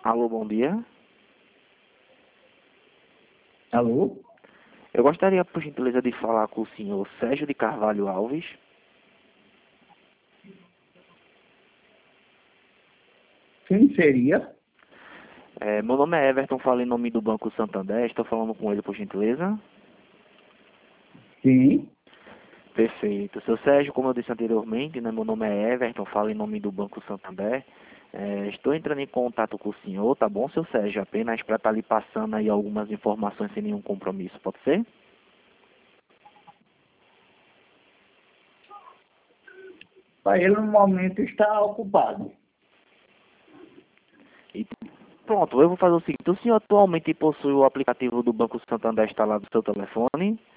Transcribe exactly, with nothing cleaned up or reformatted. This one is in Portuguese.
Alô, bom dia. Alô? Eu gostaria, por gentileza, de falar com o senhor Sérgio de Carvalho Alves. Quem seria? É, meu nome é Everton, falo em nome do Banco Santander. Estou falando com ele, por gentileza. Sim. Perfeito. Seu Sérgio, como eu disse anteriormente, né, meu nome é Everton, falo em nome do Banco Santander. É, estou entrando em contato com o senhor, tá bom, seu Sérgio? Apenas para estar lhe passando aí algumas informações sem nenhum compromisso, pode ser? Mas ele no momento está ocupado. E pronto, eu vou fazer o seguinte. O senhor atualmente possui o aplicativo do Banco Santander instalado no seu telefone?